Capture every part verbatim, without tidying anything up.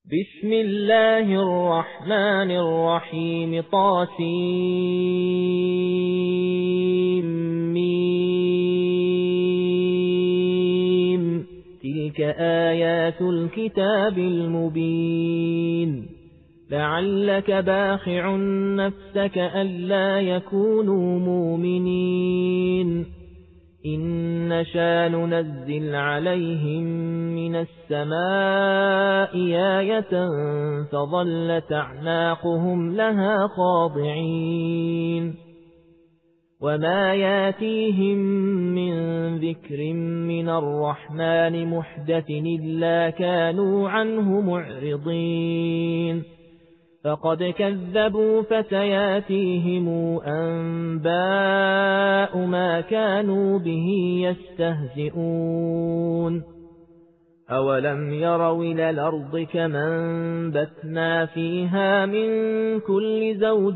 بسم الله الرحمن الرحيم طاسيم تلك آيات الكتاب المبين لعلك باخع نفسك ألا يكونوا مؤمنين إن نشأ ننزل عليهم من السماء آية فظلت أعناقهم لها خاضعين وما ياتيهم من ذكر من الرحمن محدث إلا كانوا عنه معرضين فقد كذبوا فسياتيهم أنباء ما كانوا به يستهزئون أولم يروا إلى الأرض كما أنبتنا فيها من كل زوج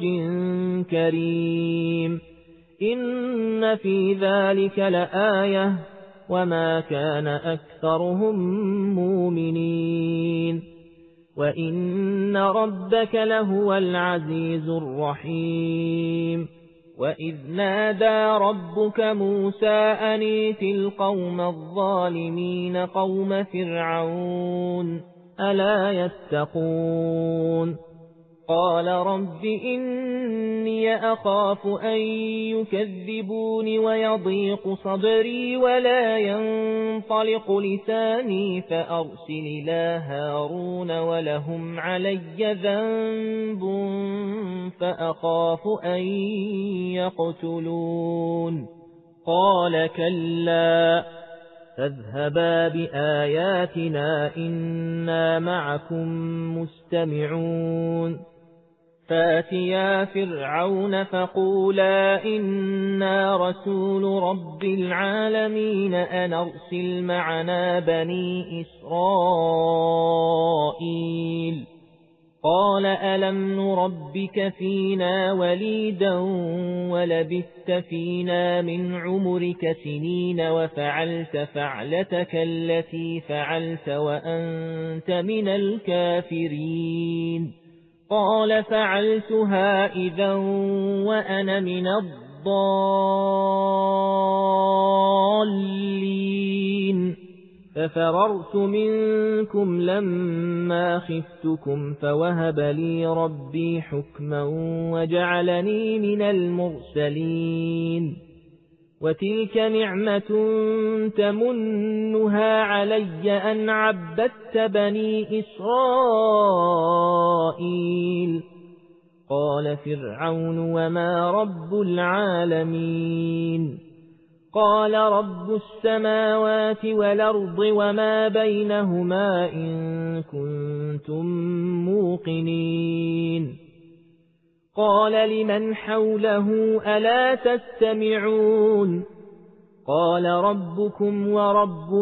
كريم إن في ذلك لآية وما كان أكثرهم مؤمنين وإن ربك لهو العزيز الرحيم وإذ نادى ربك موسى أن ائت القوم الظالمين قوم فرعون ألا يتقون قال رب إني أخاف أن يكذبون ويضيق صدري ولا ينطلق لساني فأرسل إلى هارون ولهم علي ذنب فأخاف أن يقتلون قال كلا فاذهبا بآياتنا إنا معكم مستمعون فاتيا فرعون فقولا إنا رسول رب العالمين أن أرسل معنا بني إسرائيل قال ألم نربك فينا وليدا ولبثت فينا من عمرك سنين وفعلت فعلتك التي فعلت وأنت من الكافرين قال فعلتها إذا وأنا من الضالين ففررت منكم لما خفتكم فوهب لي ربي حكما وجعلني من المرسلين وتلك نعمة تمنها علي أن عبدت بني إسرائيل قال فرعون وما رب العالمين قال رب السماوات والأرض وما بينهما إن كنتم موقنين قال لمن حوله ألا تستمعون قال ربكم ورب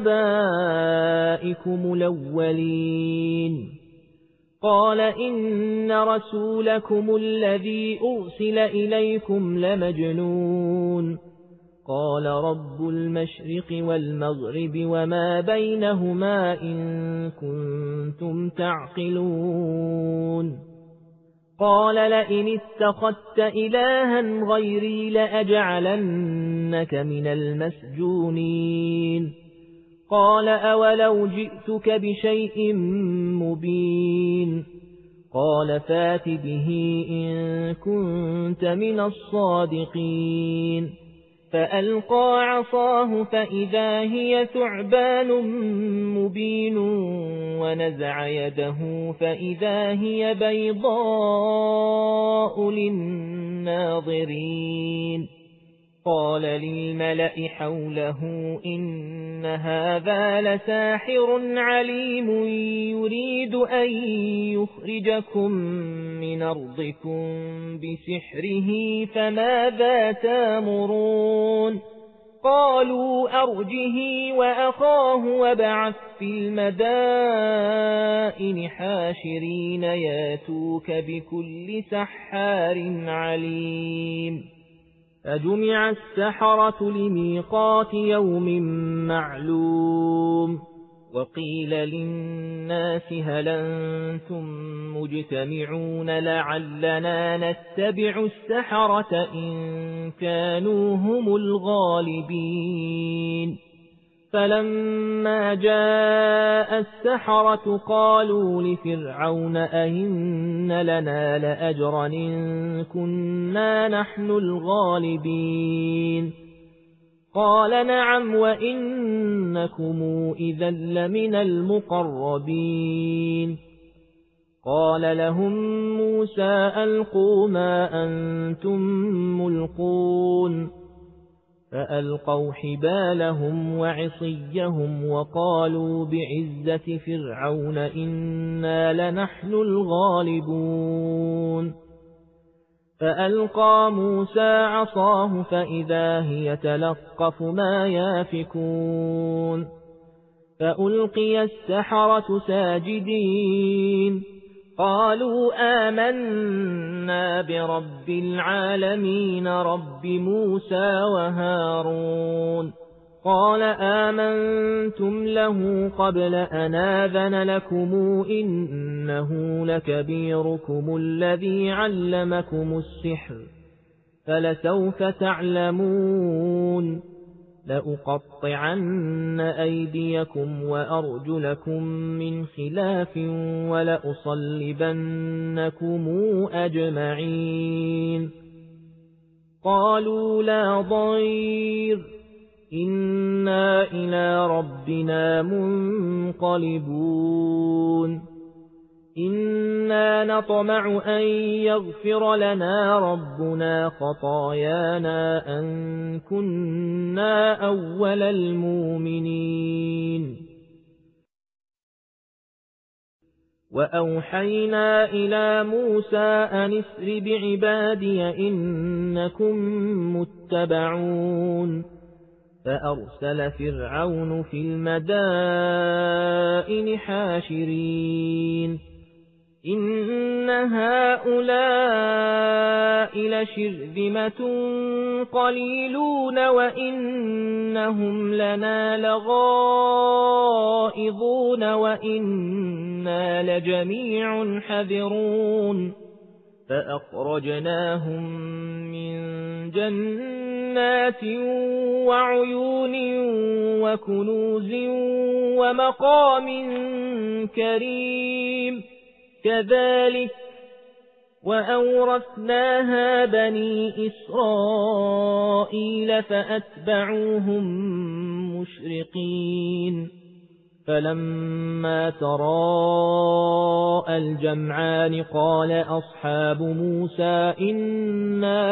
آبائكم الأولين قال إن رسولكم الذي أرسل إليكم لمجنون قال رب المشرق والمغرب وما بينهما إن كنتم تعقلون قال لئن اتخذت إلها غيري لأجعلنك من المسجونين قال أولو جئتك بشيء مبين قال فات به إن كنت من الصادقين فألقى عصاه فإذا هي ثعبان مبين ونزع يده فإذا هي بيضاء للناظرين قال للملأ حوله إن هذا لساحر عليم يريد أن يخرجكم من أرضكم بسحره فماذا تامرون قالوا أرجه وأخاه وابعث في المدائن حاشرين ياتوك بكل سحار عليم فجمع السحرة لميقات يوم معلوم وقيل للناس هل أنتم مجتمعون لعلنا نتبع السحرة إن كانوا هم الغالبين فلما جاء السحرة قالوا لفرعون أئن لنا لأجرا إن كنا نحن الغالبين قال نعم وإنكم إذا لمن المقربين قال لهم موسى ألقوا ما أنتم ملقون فألقوا حبالهم وعصيهم وقالوا بعزة فرعون إنا لنحن الغالبون فألقى موسى عصاه فإذا هي تلقف ما يافكون فألقي السحرة ساجدين قالوا آمنا برب العالمين رب موسى وهارون قال آمنتم له قبل أن آذن لكم إنه لكبيركم الذي علمكم السحر فلسوف تعلمون لأقطعن أيديكم وأرجلكم من خلاف ولأصلبنكم أجمعين قالوا لا ضير إنا إلى ربنا منقلبون إنا نطمع أن يغفر لنا ربنا خطايانا أن كنا أول المؤمنين وأوحينا إلى موسى أن اسر بعبادي إنكم متبعون فأرسل فرعون في المدائن حاشرين إن هؤلاء لشرذمة قليلون وإنهم لنا لغائظون وإنا لجميع حذرون فأخرجناهم من جنات وعيون وكنوز ومقام كريم كذلك وأورثناها بني إسرائيل فأتبعوهم مشرقين فلما تراءى الجمعان قال أصحاب موسى إنا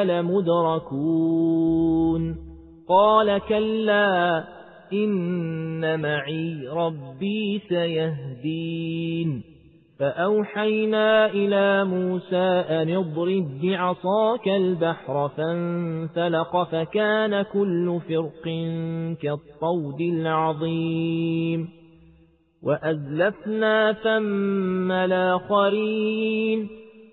لمدركون قال كلا إن معي ربي سيهدين فأوحينا إلى موسى أن اضرب بعصاك البحر فانفلق فكان كل فرق كالطود العظيم وأزلفنا ثم الآخرين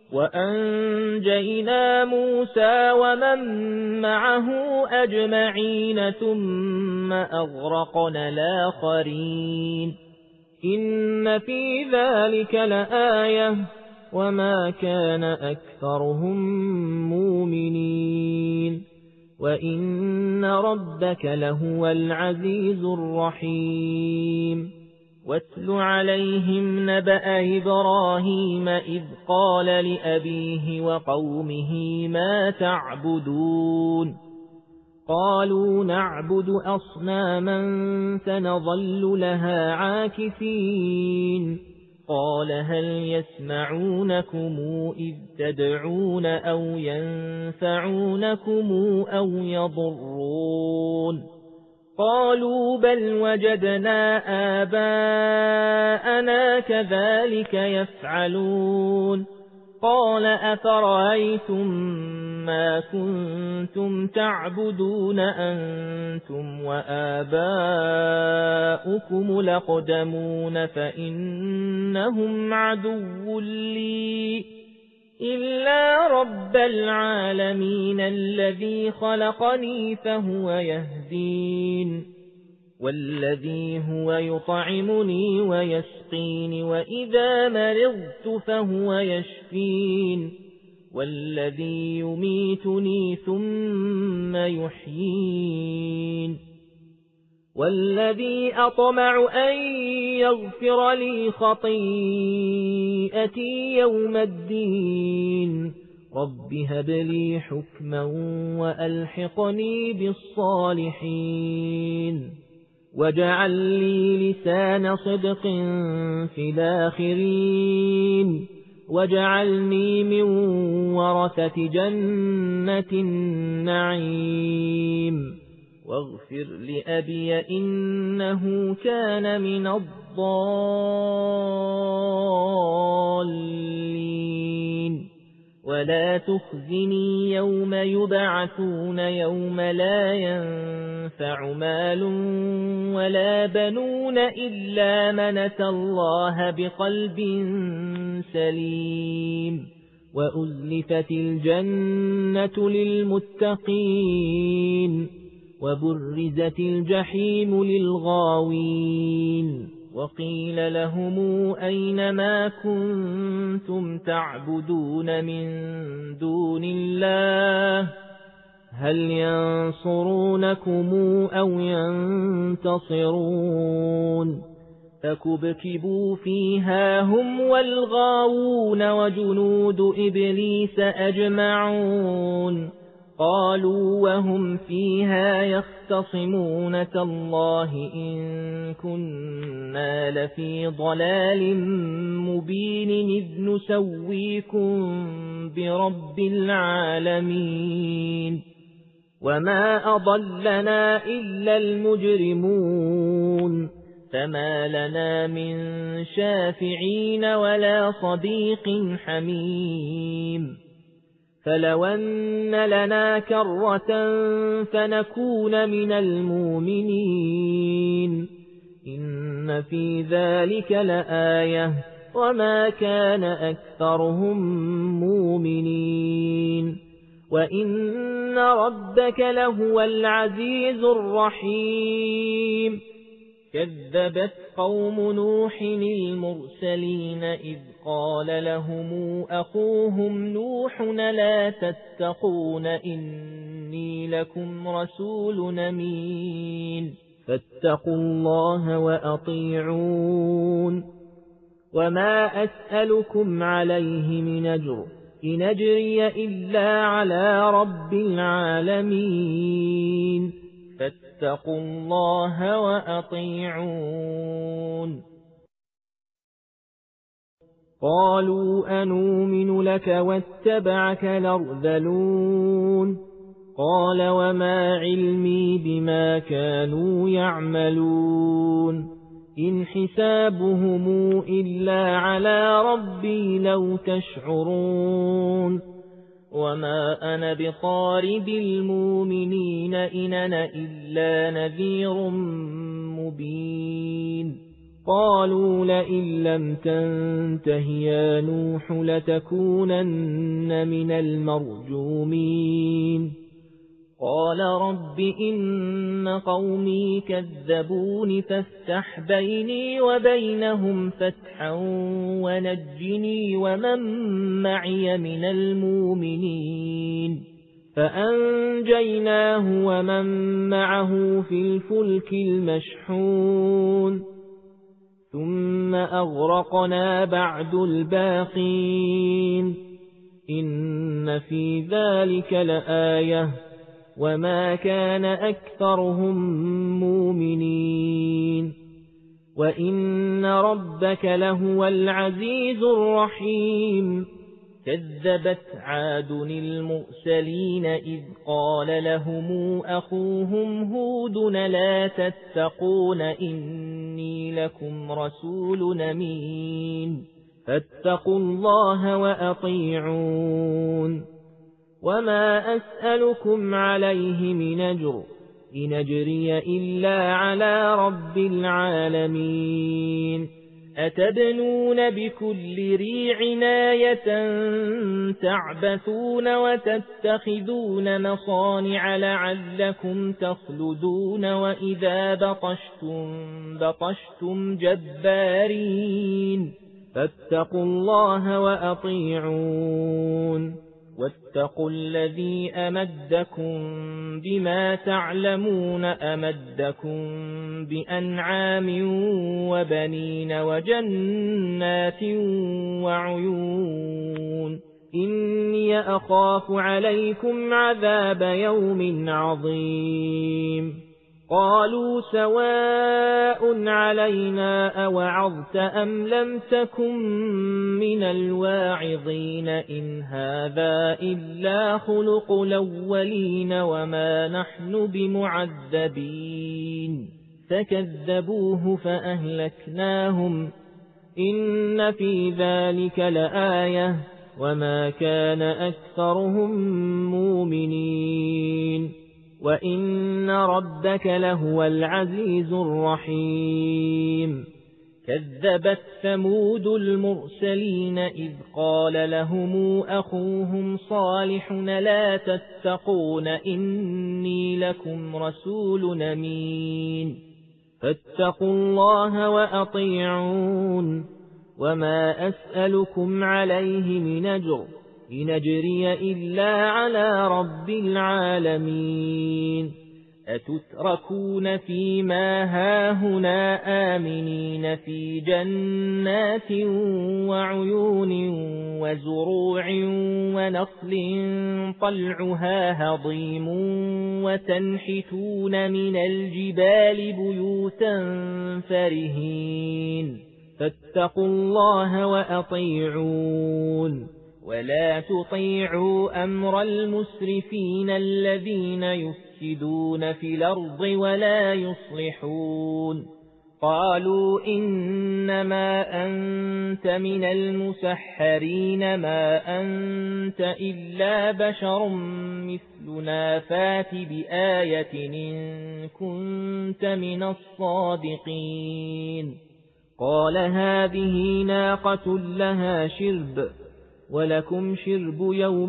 وأنجينا موسى ومن معه أجمعين ثم أغرقنا الآخرين إن في ذلك لآية وما كان أكثرهم مؤمنين وإن ربك لهو العزيز الرحيم واتل عليهم نبأ إبراهيم إذ قال لأبيه وقومه ما تعبدون قالوا نعبد أصناما سنظل لها عاكفين قال هل يسمعونكم إذ تدعون أو ينفعونكم أو يضرون قالوا بل وجدنا آباءنا كذلك يفعلون قال أفرأيتم ما كنتم تعبدون أنتم وآباؤكم الأقدمون فإنهم عدو لي إلا رب العالمين الذي خلقني فهو يهدين والذي هو يطعمني ويسقين وإذا مرضت فهو يشفين والذي يميتني ثم يحيين والذي أطمع أن يغفر لي خطيئتي يوم الدين رب هب لي حكما وألحقني بالصالحين واجعل لي لسان صدق في الآخرين واجعلني من ورثة جنة النعيم واغفر لأبي إنه كان من الضالين ولا تخزني يوم يبعثون يوم لا ينفع مال ولا بنون إلا من أتى الله بقلب سليم وأزلفت الجنة للمتقين وبرزت الجحيم للغاوين وقيل لهم أين ما كنتم تعبدون من دون الله هل ينصرونكم أو ينتصرون فكبكبوا فيها هم والغاوون وجنود إبليس أجمعون قالوا وهم فيها يختصمون تالله إن كنا لفي ضلال مبين إذ نسويكم برب العالمين وما أضلنا إلا المجرمون فما لنا من شافعين ولا صديق حميم فلو أن لنا كرة فنكون من المؤمنين إن في ذلك لآية وما كان أكثرهم مؤمنين وإن ربك لهو العزيز الرحيم كذبت قوم نوح المرسلين إذ قال لهم أخوهم نوح لا تتقون إني لكم رسول أمين فاتقوا الله وأطيعون وما أسألكم عليه من أجر إن أجري إلا على رب العالمين فاتقوا الله وأطيعون قالوا أنؤمن لك واتبعك الأرذلون قال وما علمي بما كانوا يعملون إن حسابهم إلا على ربي لو تشعرون وما أنا بطارد المؤمنين إن أنا إلا نذير مبين قالوا لئن لم تنته يا نوح لتكونن من المرجومين قال رب إن قومي كذبون فافتح بيني وبينهم فتحا ونجني ومن معي من المؤمنين فأنجيناه ومن معه في الفلك المشحون ثم أغرقنا بعد الباقين إن في ذلك لآية وما كان أكثرهم مؤمنين وإن ربك لهو العزيز الرحيم كذبت عاد المرسلين إذ قال لهم أخوهم هود لا تتقون إني لكم رسول أمين فاتقوا الله وأطيعون وما أسألكم عليه من أجر إن أجري إلا على رب العالمين أتبنون بكل ريع آية تعبثون وتتخذون مصانع لعلكم تخلدون وإذا بطشتم بطشتم جبارين فاتقوا الله وأطيعون واتقوا الذي أمدكم بما تعلمون أمدكم بأنعام وبنين وجنات وعيون إني أخاف عليكم عذاب يوم عظيم قالوا سواء علينا أوعظت أم لم تكن من الواعظين إن هذا إلا خلق الأولين وما نحن بمعذبين فكذبوه فأهلكناهم إن في ذلك لآية وما كان أكثرهم مؤمنين وإن ربك لهو العزيز الرحيم كذبت ثمود المرسلين إذ قال لهم أخوهم صالح لا تتقون إني لكم رسول أمين فاتقوا الله وأطيعون وما أسألكم عليه من أجر إن أجري إلا على رب العالمين أتتركون فيما هاهنا آمنين في جنات وعيون وزروع ونخل طلعها هضيم وتنحتون من الجبال بيوتا فرهين فاتقوا الله وأطيعون ولا تطيعوا أمر المسرفين الذين يفسدون في الأرض ولا يصلحون قالوا إنما أنت من المسحرين ما أنت إلا بشر مثلنا فات بآية إن كنت من الصادقين قال هذه ناقة لها شرب ولكم شرب يوم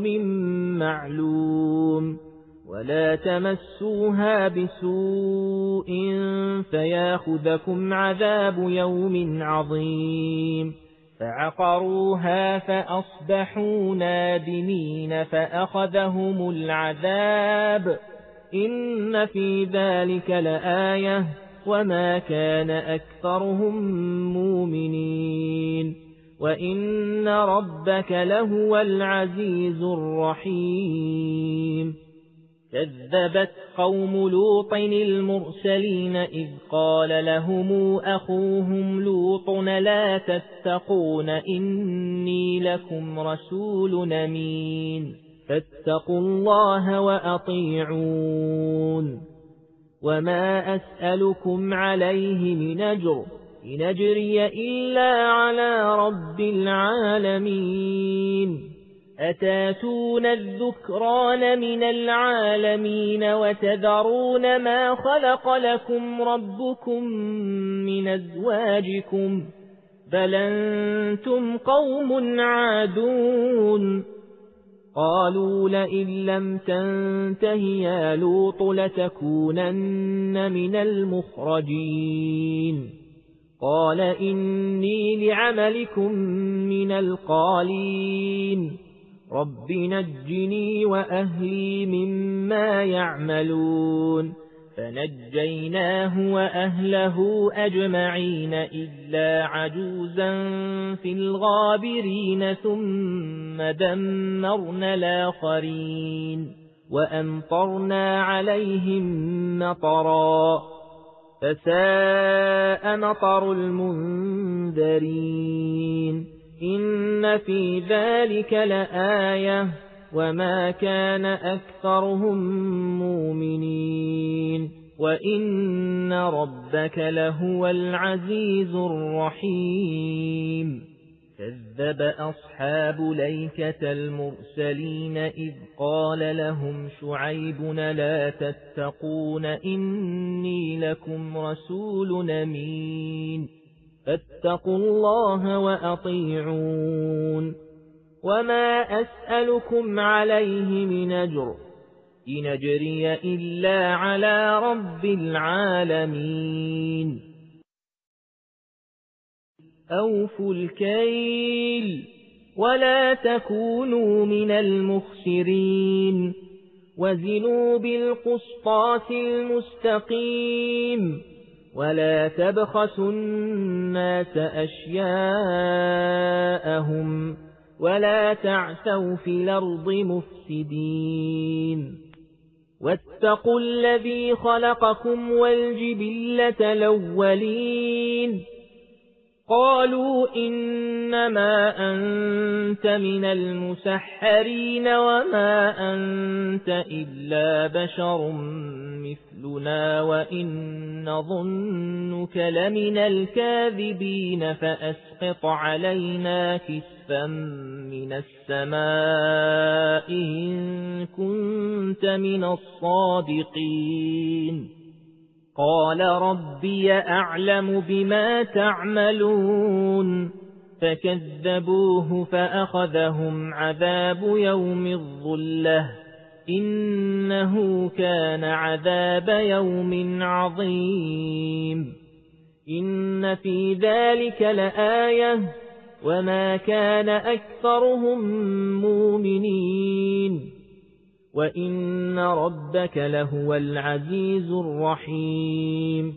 معلوم ولا تمسوها بسوء فياخذكم عذاب يوم عظيم فعقروها فأصبحوا نادمين فأخذهم العذاب إن في ذلك لآية وما كان أكثرهم مؤمنين وإن ربك لهو العزيز الرحيم كذبت قوم لوط المرسلين إذ قال لهم أخوهم لوط لا تتقون إني لكم رسول أمين فاتقوا الله وأطيعون وما أسألكم عليه من أجر إن أجري إلا على رب العالمين أتاتون الذكران من العالمين وتذرون ما خلق لكم ربكم من أزواجكم بل أنتم قوم عادون قالوا لئن لم تنته يا لوط لتكونن من المخرجين قال إني لعملكم من القالين رب نجني وأهلي مما يعملون فنجيناه وأهله أجمعين إلا عجوزا في الغابرين ثم دمرنا الآخرين وأمطرنا عليهم مطرا فساء مطر المنذرين إن في ذلك لآية وما كان أكثرهم مؤمنين وإن ربك لهو العزيز الرحيم كذب أصحاب ليكة المرسلين إذ قال لهم شعيب لا تتقون إني لكم رسول أمين فاتقوا الله وأطيعون وما أسألكم عليه من أجر إن أجري إلا على رب العالمين أوفوا الكيل ولا تكونوا من المخسرين وزنوا بالقسطاس المستقيم ولا تبخسوا الناس أشياءهم ولا تعثوا في الأرض مفسدين واتقوا الذي خلقكم والجبلة الأولين قالوا إنما أنت من المسحرين وما أنت إلا بشر مثلنا وإن نظنك لمن الكاذبين فأسقط علينا كسفا من السماء إن كنت من الصادقين قال ربي أعلم بما تعملون فكذبوه فأخذهم عذاب يوم الظلة إنه كان عذاب يوم عظيم إن في ذلك لآية وما كان أكثرهم مؤمنين وإن ربك لهو العزيز الرحيم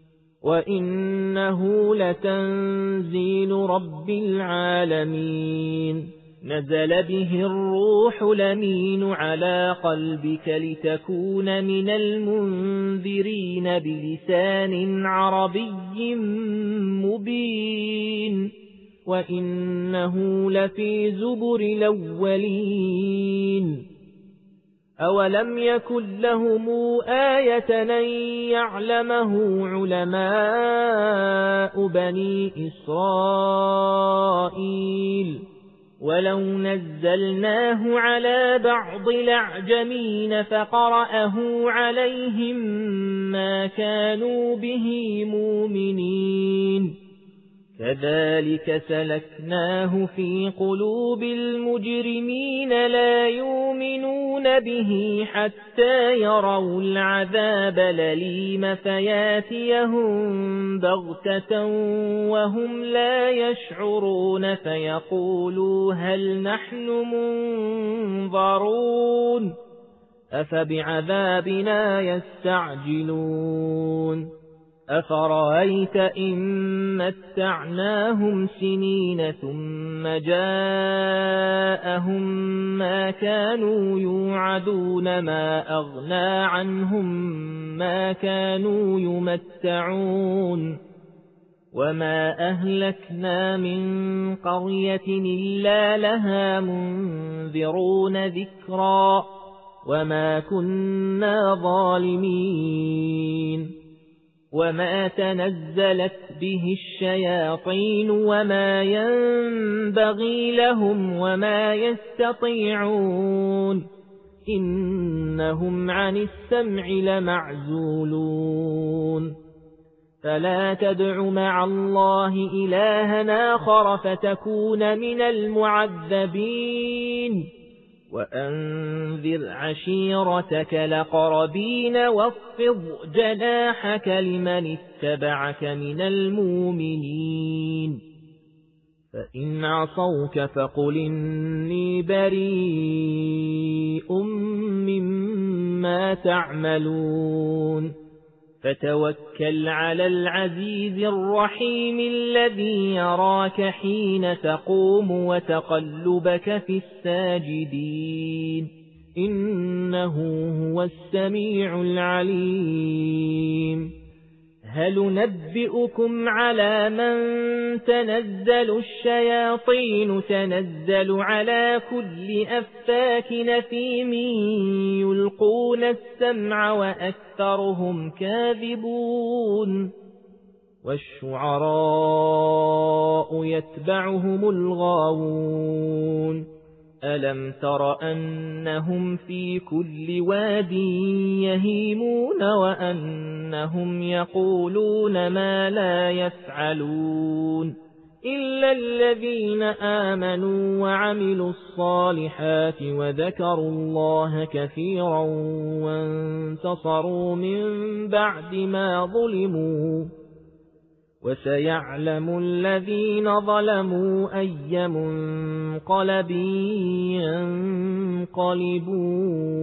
وإنه لتنزيل رب العالمين نزل به الروح الأمين على قلبك لتكون من المنذرين بلسان عربي مبين وإنه لفي زبر الأولين أولم يكن لهم آية أن يعلمه علماء بني إسرائيل ولو نزلناه على بعض الأعجمين فقرأه عليهم ما كانوا به مؤمنين كذلك سلكناه في قلوب المجرمين لا يؤمنون به حتى يروا العذاب الأليم فياتيهم بغتة وهم لا يشعرون فيقولوا هل نحن منظرون أفبعذابنا يستعجلون أفرأيت إن متعناهم سنين ثم جاءهم ما كانوا يوعدون ما أغنى عنهم ما كانوا يمتعون وما أهلكنا من قرية إلا لها منذرون ذكرا وما كنا ظالمين وما تنزلت به الشياطين وما ينبغي لهم وما يستطيعون إنهم عن السمع لمعزولون فلا تدع مع الله إلها آخر فتكون من المعذبين وأنذر عشيرتك الأقربين واخفض جناحك لمن اتبعك من المؤمنين فإن عصوك فقل إني بريء مما تعملون فتوكل على العزيز الرحيم الذي يراك حين تقوم وتقلبك في الساجدين إنه هو السميع العليم هل ننبئكم على من تنزل الشياطين تنزل على كل أفاك نثيم يلقون السمع وأكثرهم كاذبون والشعراء يتبعهم الغاوون ألم تر أنهم في كل واد يهيمون وأنهم يقولون ما لا يفعلون إلا الذين آمنوا وعملوا الصالحات وذكروا الله كثيرا وانتصروا من بعد ما ظلموا وسيعلم الذين ظلموا أي منقلب ينقلبون